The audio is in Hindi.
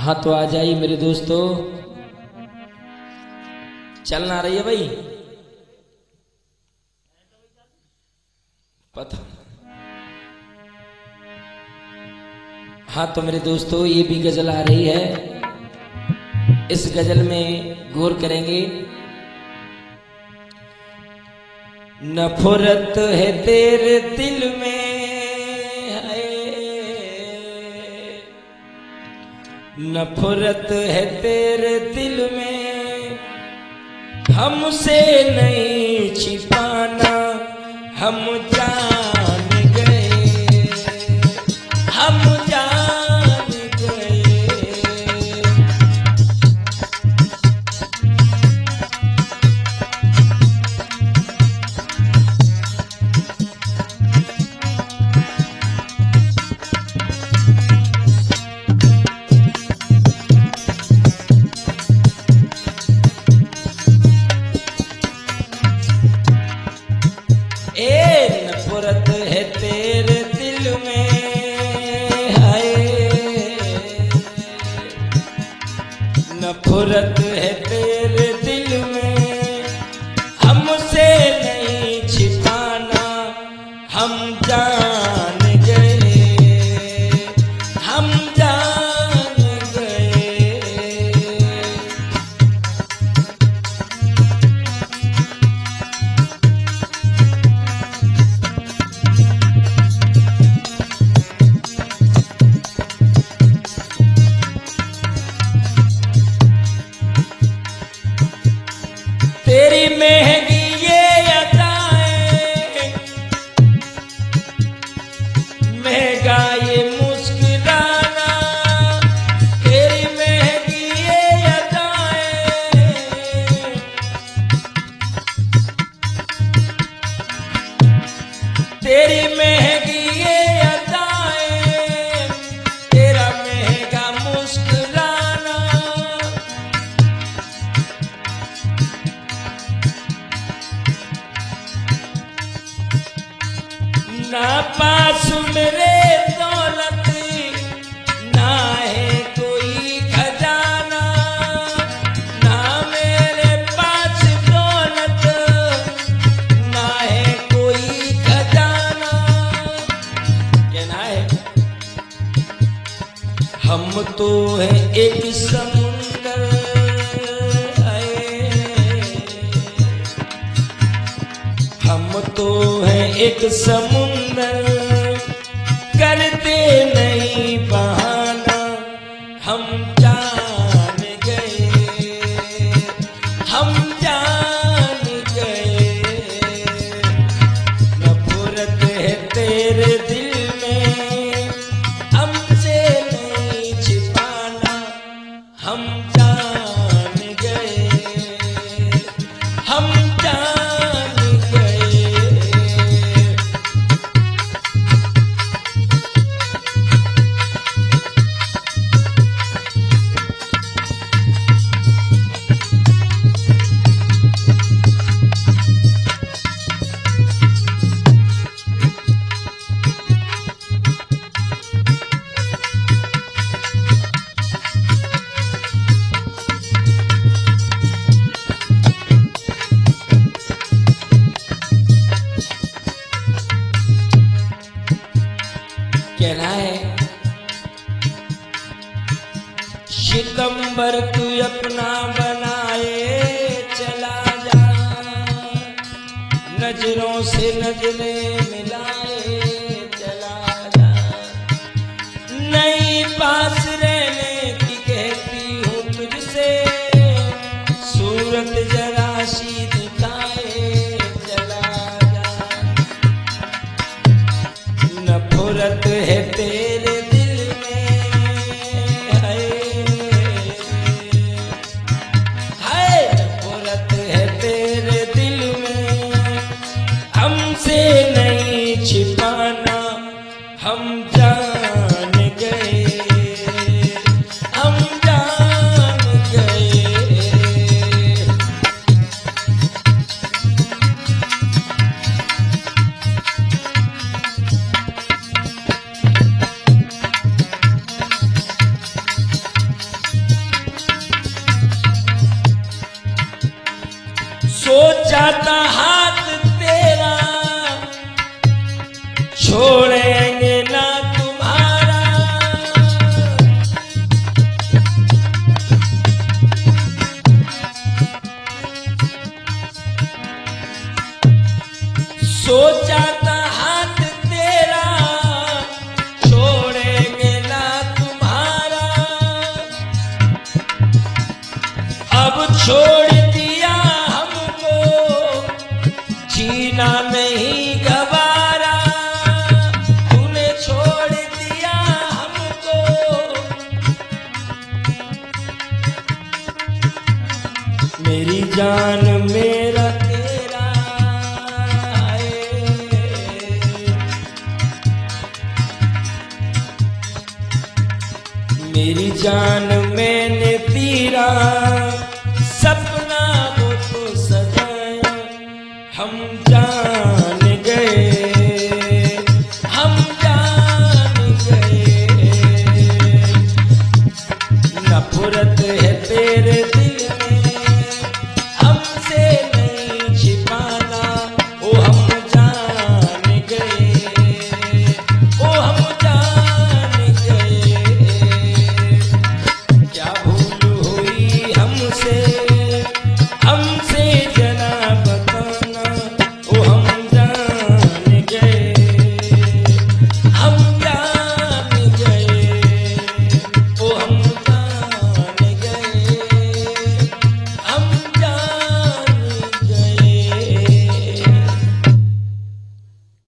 हाँ तो आ जाइए मेरे दोस्तों, चलना रही है भाई पता। हाँ तो मेरे दोस्तों ये भी गजल आ रही है, इस गजल में गौर करेंगे। नफरत है तेरे दिल में है, नफरत है तेरे दिल में, हमसे नहीं छिपाना, हम जान गए, हम जान गए। नफरत है तेरे दिल में है, नफरत है तेरे दिल में, हमसे नहीं छिपाना, हम जान गए, हम जान गए। तेरी महंगी ये अदाएं, महंगा ये मुस्कुराना, तेरी महंगी ये अदाएं, तेरी महंगी ये अदाएं, तेरा महंगा मुस्कुराना, ना पास मेरे दौलत, ना है कोई खजाना, ना मेरे पास दौलत, ना है कोई खजाना। कहना है हम तो है एक समुंदर, हम तो है एक समुंदर, करते नहीं बहाना, हम जान गए, हम जान गए। नफरत है तेरे दिल में, हमसे नहीं छिपाना, हम जान गए, हम जान गए। कहना है सितंबर तू अपना बनाए चला जा, नजरों से नजरें मिलाए चला जा, नहीं पास रहने की कहती हूँ तुझसे, सूरत जरा सी दिखाए चला जा। नफरत है तेरे दिल में है, नफरत है तेरे दिल में, हमसे नहीं छिपाना, हम जान गए, छोड़ दिया हमको, जीना नहीं गवारा, तूने छोड़ दिया हमको। मेरी जान मेरा तेरा है, मेरी जान मैंने तीरा